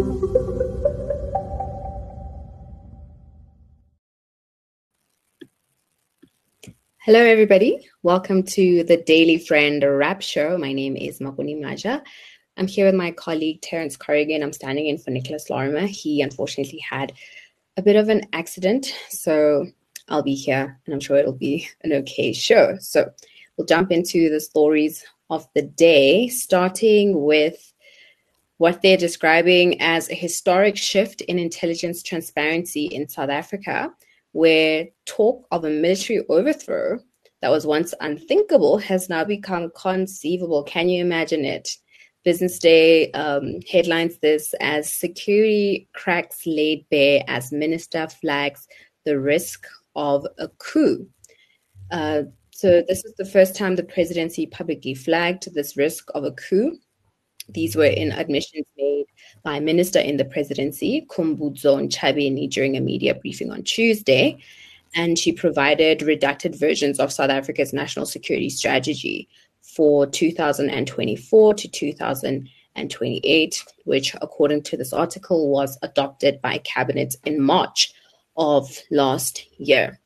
Hello, everybody. Welcome to the Daily Friend Rap Show. My name is Makuni Maja. I'm here with my colleague Terence Corrigan. I'm standing in for Nicholas Lorimer. He unfortunately had a bit of an accident, so I'll be here, and I'm sure it'll be an okay show. So we'll jump into the stories of the day, starting with what they're describing as a historic shift in intelligence transparency in South Africa, where talk of a military overthrow that was once unthinkable has now become conceivable. Can you imagine it? Business Day headlines this as security cracks laid bare as minister flags the risk of a coup. So this is the first time the presidency publicly flagged this risk of a coup. These were in admissions made by a minister in the presidency, Khumbudzo Ntshavheni, during a media briefing on Tuesday. And she provided redacted versions of South Africa's national security strategy for 2024 to 2028, which, according to this article, was adopted by cabinet in March of last year.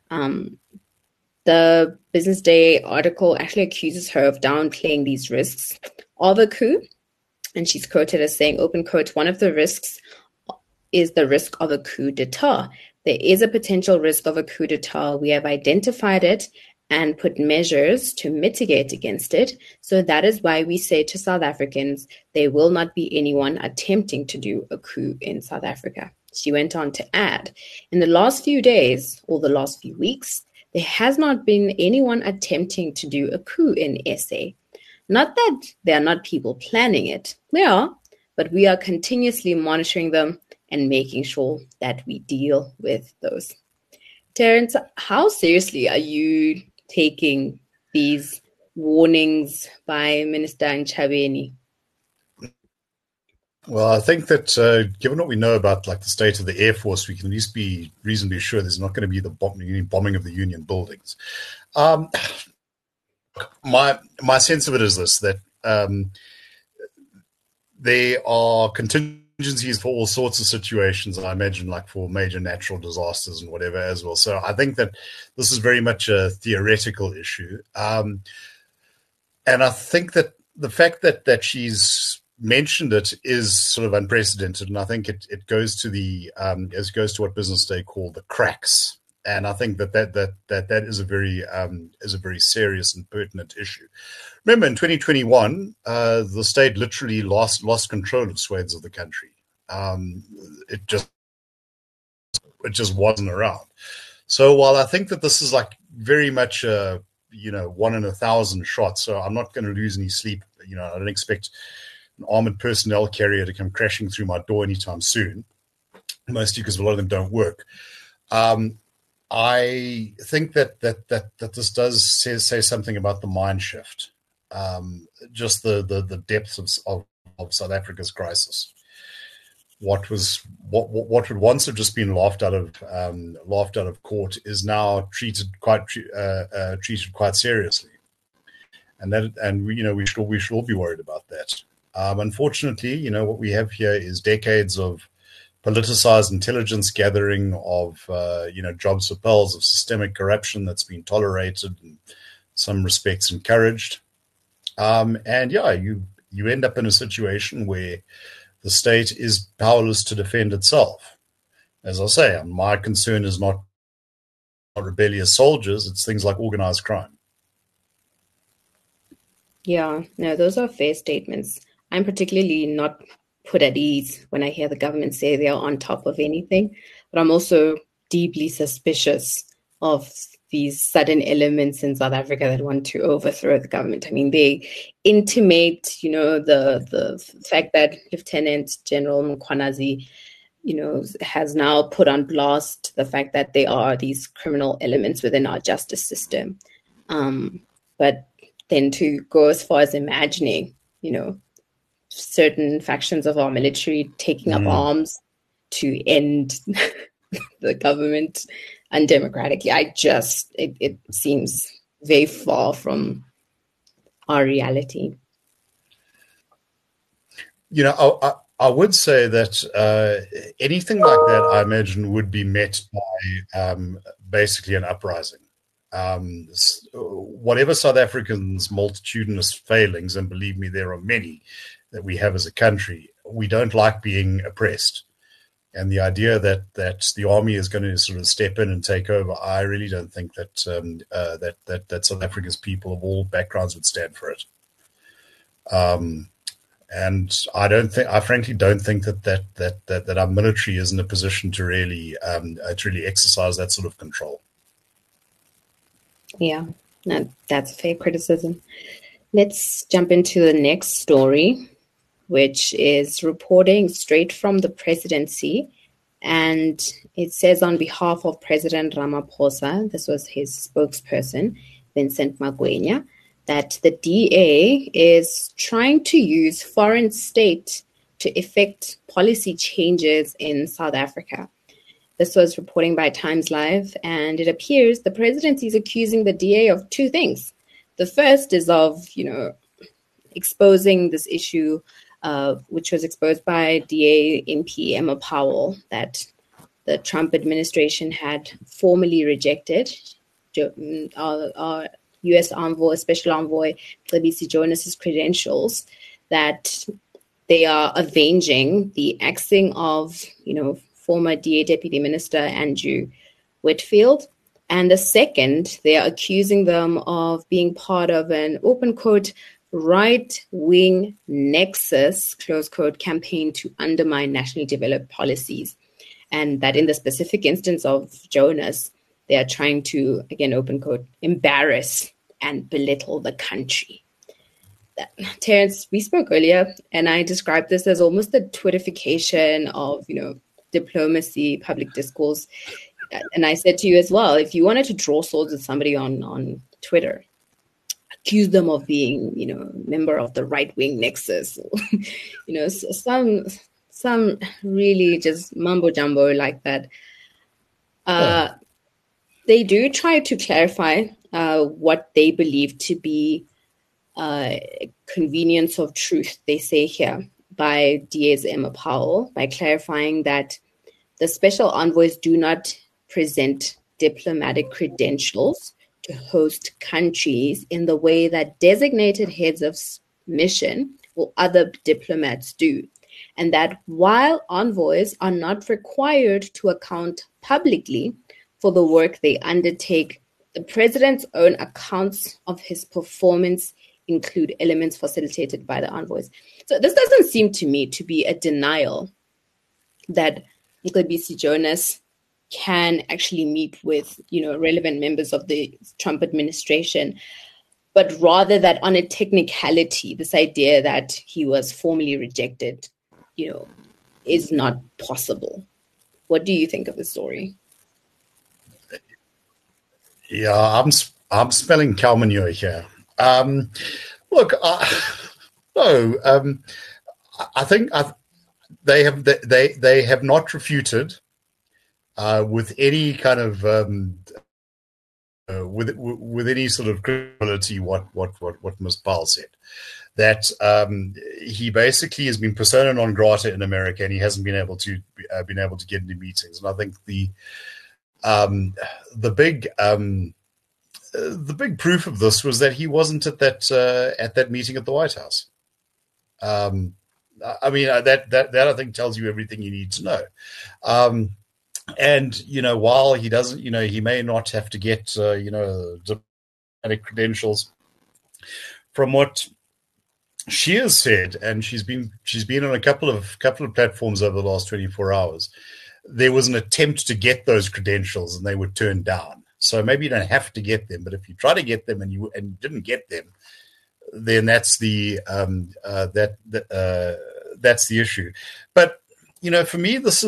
The Business Day article actually accuses her of downplaying these risks of a coup. And she's quoted as saying, open quote, one of the risks is the risk of a coup d'etat. There is a potential risk of a coup d'etat. We have identified it and put measures to mitigate against it. So that is why we say to South Africans, there will not be anyone attempting to do a coup in South Africa. She went on to add, in the last few days or the last few weeks, there has not been anyone attempting to do a coup in SA. Not that there are not people planning it. They are, but we are continuously monitoring them and making sure that we deal with those. Terence, how seriously are you taking these warnings by Minister Ntshavheni? Well, I think that given what we know about like the state of the Air Force, we can at least be reasonably sure there's not going to be the bombing of the Union buildings. My sense of it is this, that there are contingencies for all sorts of situations, I imagine, like for major natural disasters and whatever as well. So I think that this is very much a theoretical issue. And I think that the fact that she's mentioned it is sort of unprecedented, and I think it goes to what Business Day called the cracks. And I think that is a very serious and pertinent issue. Remember, in 2021, the state literally lost control of swathes of the country. It just wasn't around. So while I think that this is like very much a 1 in 1,000 shot, so I'm not going to lose any sleep. I don't expect an armored personnel carrier to come crashing through my door anytime soon, mostly because a lot of them don't work. I think that this does say something about the mind shift, just the depths of South Africa's crisis. What would once have just been laughed out of court is now treated quite seriously, and we should all be worried about that. Unfortunately, what we have here is decades of politicized intelligence gathering, of jobs for pearls, of systemic corruption that's been tolerated, in some respects encouraged, you end up in a situation where the state is powerless to defend itself. As I say, my concern is not rebellious soldiers; it's things like organized crime. Yeah, no, those are fair statements. I'm particularly not put at ease when I hear the government say they are on top of anything, but I'm also deeply suspicious of these sudden elements in South Africa that want to overthrow the government. I mean, they intimate, the fact that Lieutenant General Mkhwanazi, has now put on blast the fact that there are these criminal elements within our justice system. But then to go as far as imagining, certain factions of our military taking up arms to end the government undemocratically, it seems very far from our reality. I would say that anything like that, I imagine, would be met by basically an uprising. Whatever South Africans' multitudinous failings, and believe me, there are many that we have as a country, we don't like being oppressed. And the idea that the army is going to sort of step in and take over, I really don't think that that South Africa's people of all backgrounds would stand for it. And I frankly don't think that our military is in a position to really exercise that sort of control. Yeah, that's a fair criticism. Let's jump into the next story, which is reporting straight from the presidency. And it says, on behalf of President Ramaphosa, this was his spokesperson, Vincent Magwenya, that the DA is trying to use foreign state to effect policy changes in South Africa. This was reporting by Times Live, and it appears the presidency is accusing the DA of two things. The first is of, exposing this issue, which was exposed by DA MP Emma Powell, that the Trump administration had formally rejected our U.S. envoy, special envoy, Cebisi Jonas's credentials, that they are avenging the axing of, former DA Deputy Minister Andrew Whitfield. And the second, they are accusing them of being part of an, open quote, right-wing nexus, close quote, campaign to undermine nationally developed policies. And that in the specific instance of Jonas, they are trying to, again, open quote, embarrass and belittle the country. Terence, we spoke earlier, and I described this as almost the Twitterification of, diplomacy, public discourse. And I said to you as well, if you wanted to draw swords with somebody on Twitter, accuse them of being, member of the right-wing nexus, some really just mumbo jumbo like that. They do try to clarify what they believe to be convenience of truth, they say here, by DA's Emma Powell, by clarifying that the special envoys do not present diplomatic credentials to host countries in the way that designated heads of mission or other diplomats do. And that while envoys are not required to account publicly for the work they undertake, the president's own accounts of his performance include elements facilitated by the envoys. So this doesn't seem to me to be a denial that Cebisi Jonas can actually meet with, relevant members of the Trump administration, but rather that on a technicality, this idea that he was formally rejected, is not possible. What do you think of the story? Yeah, I'm spelling cow manure here. Look, no. I think they have not refuted with any kind of with any sort of credibility what Ms. Powell said. That he basically has been persona non grata in America, and he hasn't been able to get into meetings. And I think the big proof of this was that he wasn't at that meeting at the White House. I mean, that I think tells you everything you need to know. And while he doesn't, he may not have to get diplomatic credentials. From what she has said, and she's been on a couple of platforms over the last 24 hours. There was an attempt to get those credentials, and they were turned down. So maybe you don't have to get them, but if you try to get them and you didn't get them, then that's the that's the issue. But for me, the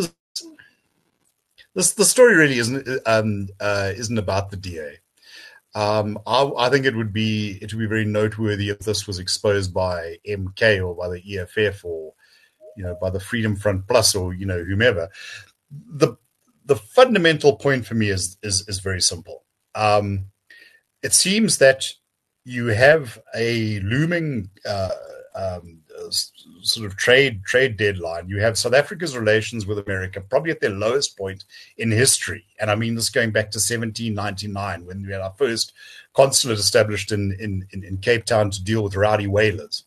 story really isn't about the DA. I think it would be very noteworthy if this was exposed by MK or by the EFF or by the Freedom Front Plus or whomever. The fundamental point for me is very simple. It seems that you have a looming sort of trade deadline, you have South Africa's relations with America probably at their lowest point in history. And I mean this going back to 1799 when we had our first consulate established in Cape Town to deal with rowdy whalers.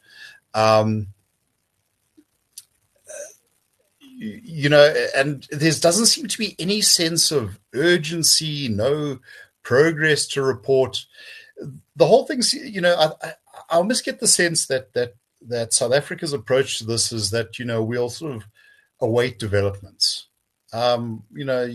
And there doesn't seem to be any sense of urgency, no progress to report. The whole thing's, I almost get the sense that South Africa's approach to this is that, we'll sort of await developments. Time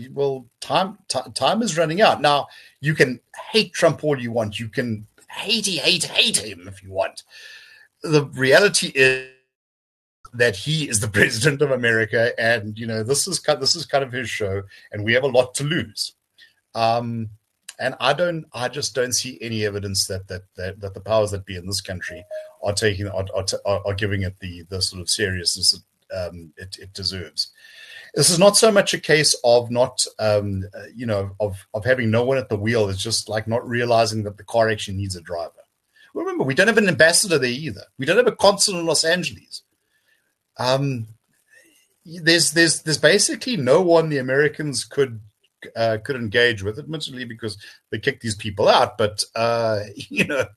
is running out. Now, you can hate Trump all you want. You can hate him if you want. The reality is that he is the president of America, and this is kind of his show, and we have a lot to lose. And I just don't see any evidence that the powers that be in this country are giving it the sort of seriousness it deserves. This is not so much a case of not of having no one at the wheel. It's just like not realizing that the car actually needs a driver. Remember, we don't have an ambassador there either. We don't have a consul in Los Angeles. There's basically no one the Americans could engage with, admittedly, because they kicked these people out. But the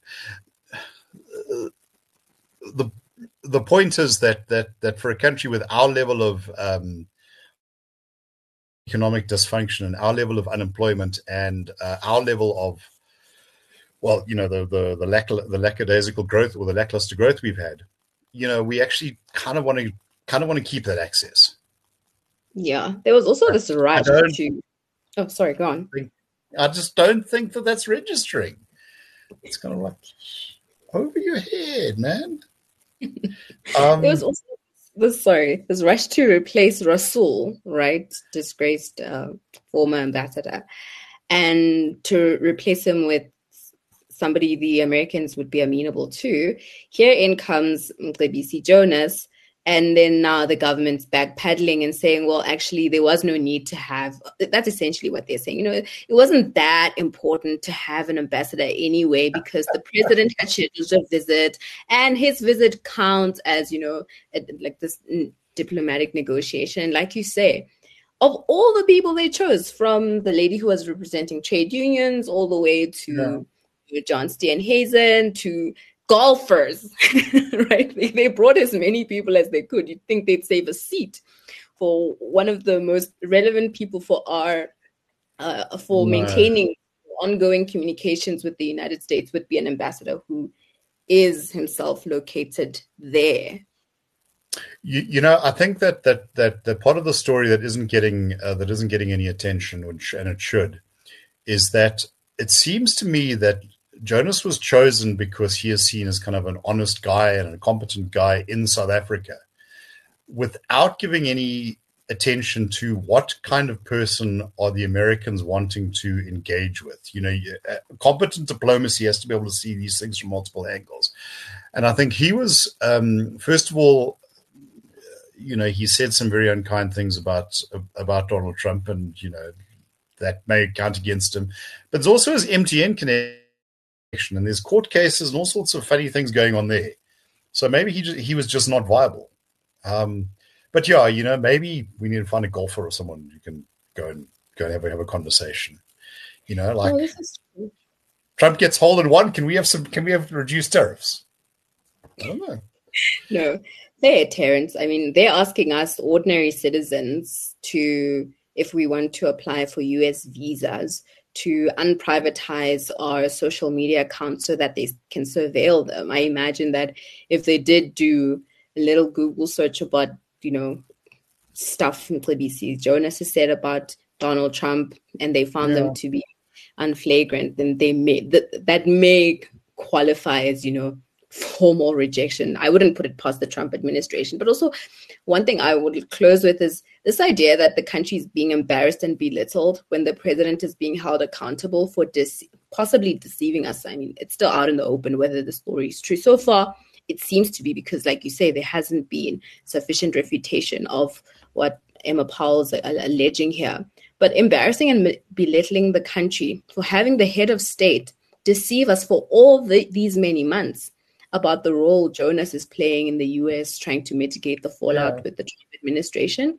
point is that for a country with our level of economic dysfunction and our level of unemployment and our level of the lackadaisical growth or the lackluster growth we've had, we actually kind of want to keep that access. Yeah, there was also this right to. Oh, sorry, go on. I just don't think that that's registering. It's kind of like over your head, man. There was also this rush to replace Rasool, right, disgraced former ambassador, and to replace him with somebody the Americans would be amenable to. Herein comes Mcebisi Jonas, and then now the government's backpedaling and saying, well, actually, there was no need to have. That's essentially what they're saying. It wasn't that important to have an ambassador anyway, because the president had scheduled a visit, and his visit counts as, like this diplomatic negotiation. Like you say, of all the people they chose, from the lady who was representing trade unions all the way to John Steenhuisen to golfers, right? They brought as many people as they could. You'd think they'd save a seat for one of the most relevant people for maintaining ongoing communications with the United States would be an ambassador who is himself located there. I think that part of the story that isn't getting any attention, and it should, is that it seems to me that Jonas was chosen because he is seen as kind of an honest guy and a competent guy in South Africa, without giving any attention to what kind of person are the Americans wanting to engage with. Competent diplomacy has to be able to see these things from multiple angles. And I think he was, first of all, he said some very unkind things about Donald Trump, and, that may count against him. But there's also his MTN connection, and there's court cases and all sorts of funny things going on there. So maybe he was just not viable. But yeah, maybe we need to find a golfer or someone who can go and have a conversation. Trump gets hole in one. Can we have reduced tariffs? I don't know. No. Hey, Terence. I mean, they're asking us ordinary citizens if we want to apply for US visas, to unprivatize our social media accounts so that they can surveil them. I imagine that if they did do a little Google search about, stuff Mcebisi Jonas has said about Donald Trump, and they found them to be unflagrant, then that may qualify as, formal rejection. I wouldn't put it past the Trump administration. But also, one thing I would close with is this idea that the country is being embarrassed and belittled when the president is being held accountable for possibly deceiving us. I mean, it's still out in the open whether the story is true. So far, it seems to be, because, like you say, there hasn't been sufficient refutation of what Emma Powell's alleging here. But embarrassing and belittling the country for having the head of state deceive us for all these many months, about the role Jonas is playing in the US trying to mitigate the fallout with the Trump administration?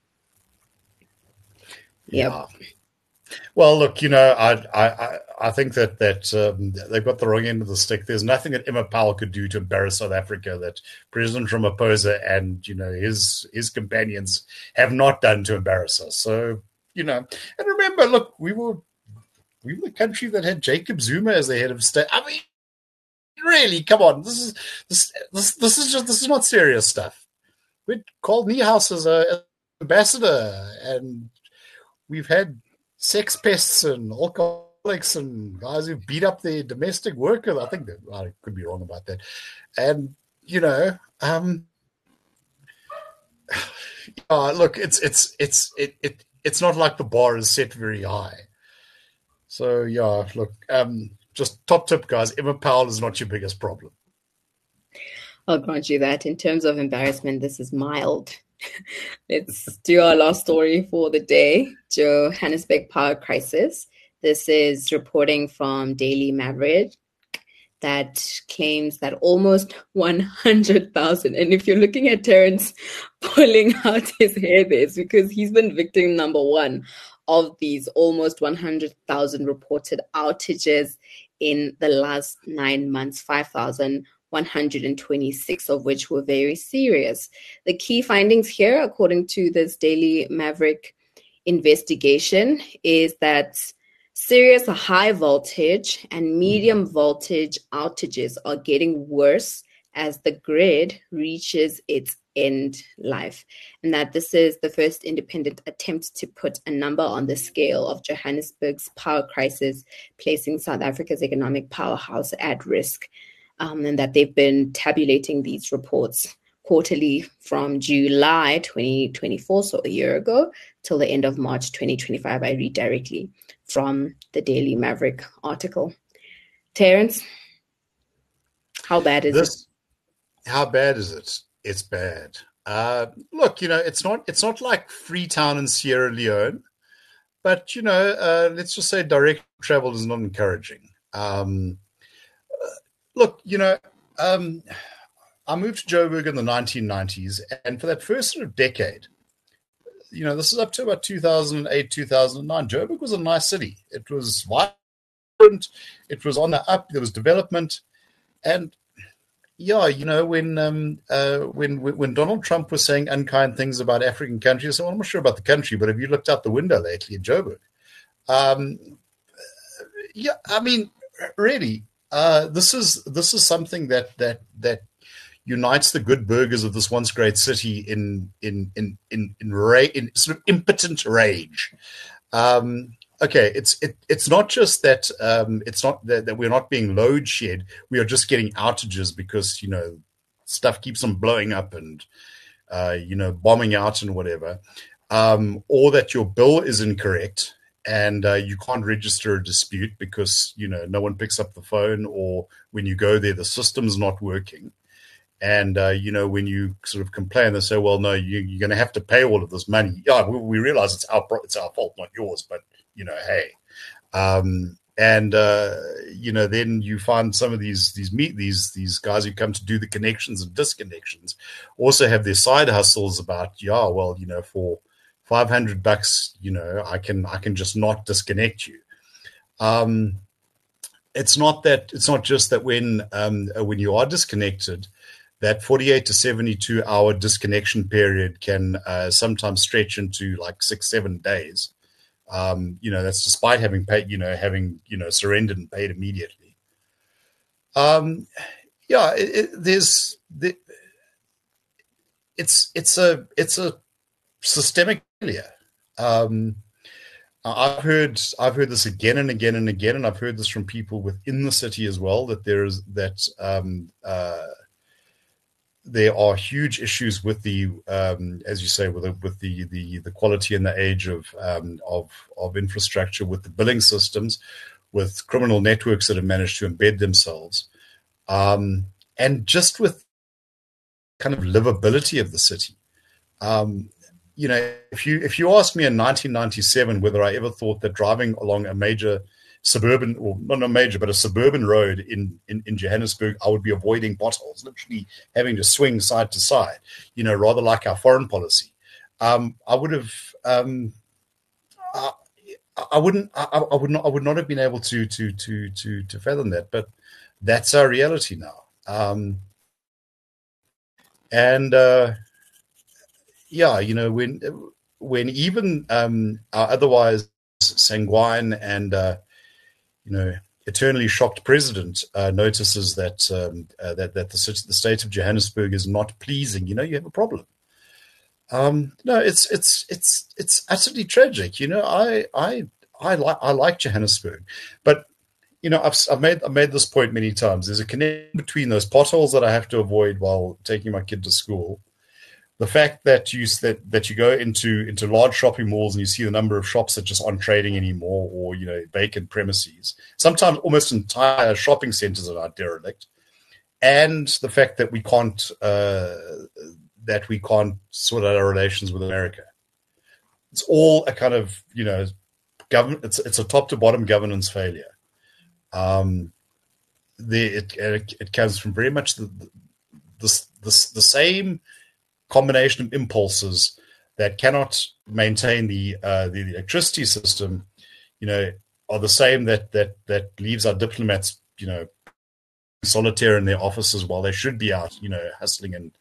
Yeah. Well, look, I think that they've got the wrong end of the stick. There's nothing that Emma Powell could do to embarrass South Africa that President Ramaphosa and his companions have not done to embarrass us. So and remember, look, we were the country that had Jacob Zuma as the head of state. I mean, really, come on, this is not serious stuff. We called Niehaus as an ambassador, and we've had sex pests and alcoholics and guys who beat up their domestic workers. I think that I could be wrong about that. And look, it's not like the bar is set very high. So look, just top tip, guys. Emma Powell is not your biggest problem. I'll grant you that. In terms of embarrassment, this is mild. Let's do our last story for the day. Johannesburg power crisis. This is reporting from Daily Maverick that claims that almost 100,000, and if you're looking at Terence pulling out his hair there, it's because he's been victim number one of these almost 100,000 reported outages in the last 9 months, 5,126 of which were very serious. The key findings here, according to this Daily Maverick investigation, is that serious high voltage and medium voltage outages are getting worse as the grid reaches its end life, and that this is the first independent attempt to put a number on the scale of Johannesburg's power crisis, placing South Africa's economic powerhouse at risk. And that they've been tabulating these reports quarterly from July 2024, so a year ago, till the end of March 2025. I read directly from the Daily Maverick article. Terence, how bad is it? How bad is it? It's bad. Look, it's not like Freetown in Sierra Leone, but let's just say direct travel is not encouraging. Look, I moved to Joburg in the 1990s, and for that first sort of decade, this is up to about 2008, 2009, Joburg was a nice city. It was vibrant. It was on the up. There was development. And when Donald Trump was saying unkind things about African countries, I'm not sure about the country, but have you looked out the window lately in Joburg? Really, this is something that unites the good burghers of this once great city in sort of impotent rage. Okay, it's not just that it's not that we're not being load shed. We are just getting outages because stuff keeps on blowing up and bombing out and whatever, or that your bill is incorrect and you can't register a dispute because no one picks up the phone, or when you go there the system's not working. And, when you sort of complain, they say, well, no, you're going to have to pay all of this money. Yeah, we realize it's our fault, not yours, but, hey. Then you find some of these guys who come to do the connections and disconnections also have their side hustles about, for $500, I can just not disconnect you. It's not just that when you are disconnected, that 48 to 72 hour disconnection period can sometimes stretch into like 6-7 days. That's despite having paid, surrendered and paid immediately. It's a systemic failure. I've heard this again and again and again, and I've heard this from people within the city as well, that there are huge issues with the, as you say, with the quality and the age of infrastructure, with the billing systems, with criminal networks that have managed to embed themselves, and just with kind of livability of the city. If you ask me in 1997 whether I ever thought that driving along a major suburban, or not a major, but a suburban road in Johannesburg, I would be avoiding potholes, literally having to swing side to side, rather like our foreign policy. I would have, I would not have been able to fathom that, but that's our reality now. When even our otherwise sanguine and eternally shocked president notices that the state of Johannesburg is not pleasing, you have a problem. No, it's utterly tragic. I like Johannesburg, but I've made this point many times. There's a connection between those potholes that I have to avoid while taking my kid to school. The fact that you go into large shopping malls and you see the number of shops that just aren't trading anymore, or vacant premises. Sometimes almost entire shopping centers are derelict, and the fact that we can't sort out our relations with America. It's all a kind of government. It's a top to bottom governance failure. It comes from very much the same combination of impulses that cannot maintain the electricity system, are the same that leaves our diplomats, solitaire in their offices while they should be out, hustling and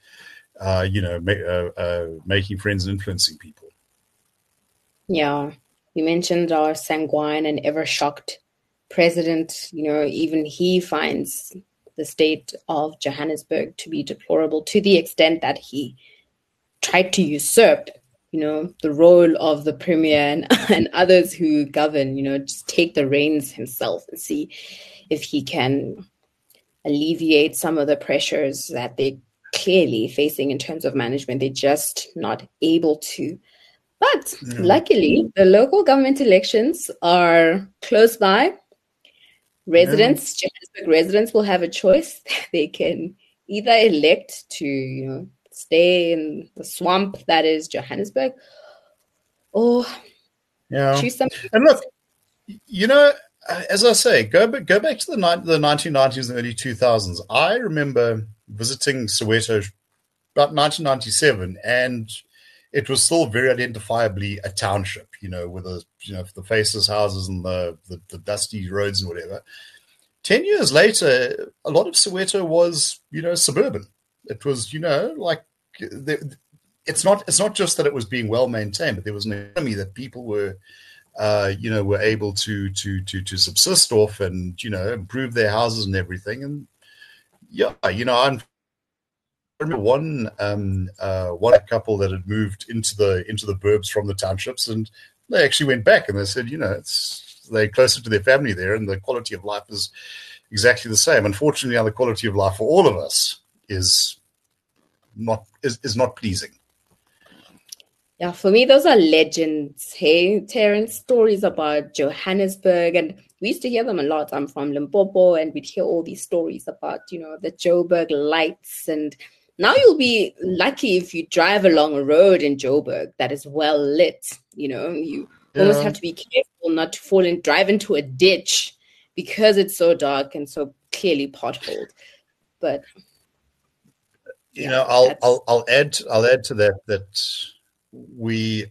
making friends and influencing people. Yeah, you mentioned our sanguine and ever shocked president. Even he finds the state of Johannesburg to be deplorable, to the extent that he tried to usurp, the role of the premier and others who govern, just take the reins himself and see if he can alleviate some of the pressures that they're clearly facing in terms of management. They're just not able to. But luckily, the local government elections are close by. Johannesburg residents will have a choice. They can either elect to, stay in the swamp that is Johannesburg, or choose something. And look, as I say, go back to the 1990s and early 2000s. I remember visiting Soweto about 1997, and it was still very identifiably a township, with the faceless houses and the dusty roads and whatever. 10 years later, a lot of Soweto was, suburban. It was, it's not just that it was being well maintained, but there was an economy that people were able to subsist off and, improve their houses and everything. And I remember one couple that had moved into the burbs from the townships, and they actually went back and they said, they're closer to their family there, and the quality of life is exactly the same. Unfortunately, the quality of life for all of us is not pleasing. Yeah, for me, those are legends. Hey, Terence, stories about Johannesburg, and we used to hear them a lot. I'm from Limpopo, and we'd hear all these stories about, the Joburg lights. And now you'll be lucky if you drive along a road in Joburg that is well lit. You almost have to be careful not to fall and drive into a ditch because it's so dark and so clearly potholed. But I'll add to that we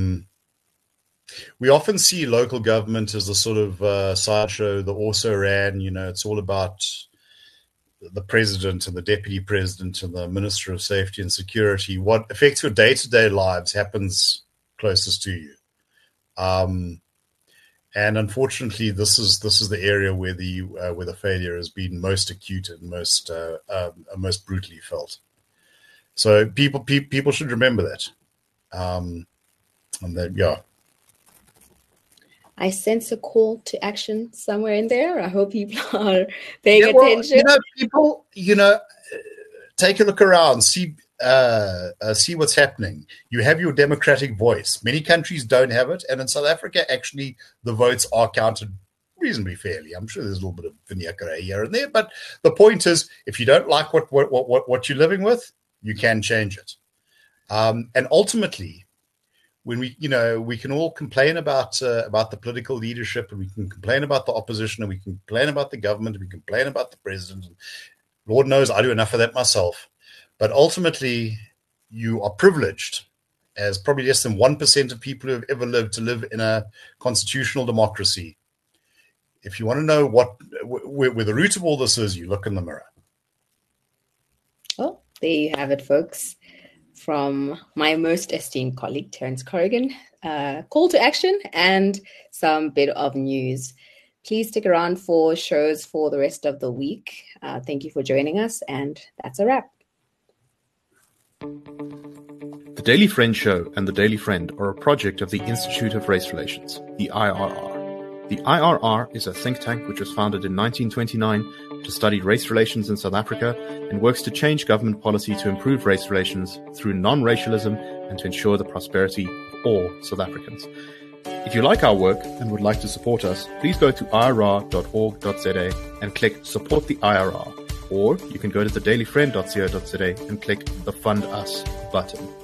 often see local government as a sort of sideshow, the also ran. It's all about the president and the deputy president and the minister of safety and security. What affects your day-to-day lives happens closest to you. And unfortunately, this is the area where the failure has been most acute and most brutally felt. So people should remember that. And then, yeah. I sense a call to action somewhere in there. I hope people are paying attention. People, take a look around, see what's happening. You have your democratic voice. Many countries don't have it, and in South Africa, actually, the votes are counted reasonably fairly. I'm sure there's a little bit of vignacre here and there, but the point is, if you don't like what you're living with, you can change it. And ultimately, when we can all complain about the political leadership, and we can complain about the opposition, and we can complain about the government, and we can complain about the president. Lord knows I do enough of that myself. But ultimately, you are privileged, as probably less than 1% of people who have ever lived, to live in a constitutional democracy. If you want to know where the root of all this is, you look in the mirror. Well, there you have it, folks. From my most esteemed colleague, Terence Corrigan, call to action and some bit of news. Please stick around for shows for the rest of the week. Thank you for joining us, and that's a wrap. The Daily Friend Show and The Daily Friend are a project of the Institute of Race Relations, the IRR. The IRR is a think tank which was founded in 1929 to study race relations in South Africa and works to change government policy to improve race relations through non-racialism and to ensure the prosperity of all South Africans. If you like our work and would like to support us, please go to irr.org.za and click Support the IRR. Or you can go to thedailyfriend.co.za and click the Fund Us button.